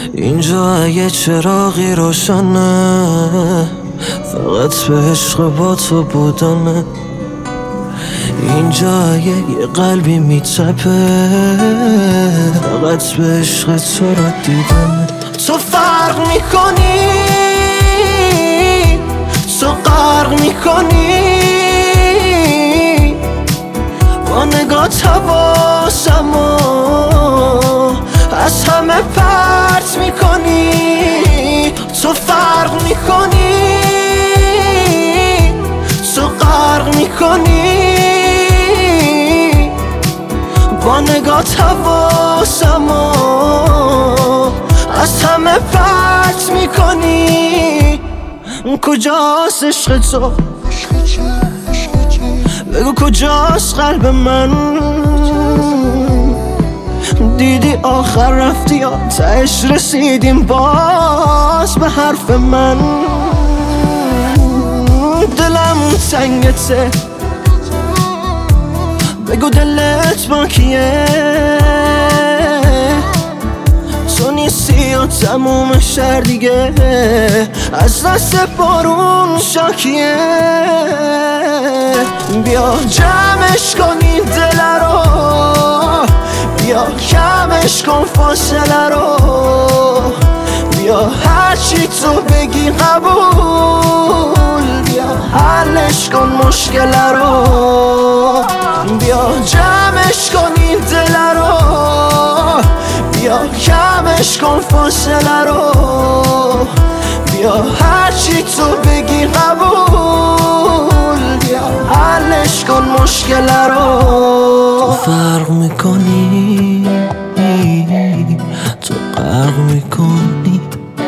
اینجا یه چراغی روشنه، فقط به عشق با تو بودنه. اینجا یه قلبی میتپه، فقط به عشق تو را دیدنه. تو فرق میکنی، تو غرق میکنی، با نگات حواسمو از همه پرت میکنی. تو فرق میکنی، تو غرق میکنی، با نگات حواسمو از همه پرت میکنی. کجاست عشق تو؟ بگو کجاست قلب من؟ دیدی آخر رفتی یا تهش رسیدیم باز به حرف من؟ دلم تنگته، بگو دلت با کیه؟ تو نیستی یا تموم شهر دیگه از دست بارون شاکیه. بیا جمعش کن این دل رو، بیا کمش کن فاصله رو، بیا هرچی تو بگی قبول، بیا حلش کن مشکل رو. بیا جمعش کن این دل رو، بیا کمش کن فاصله رو، بیا هرچی تو بگی قبول، بیا حلش کن مشکل رو. تو فرق میکنی، تو غرق میکنی،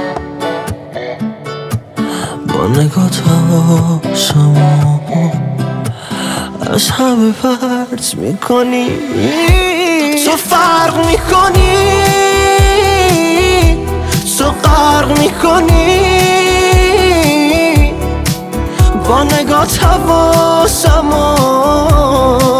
با نگات حواسمو از همه پرت میکنی. تو فرق میکنی، تو غرق میکنی، با نگات حواسمو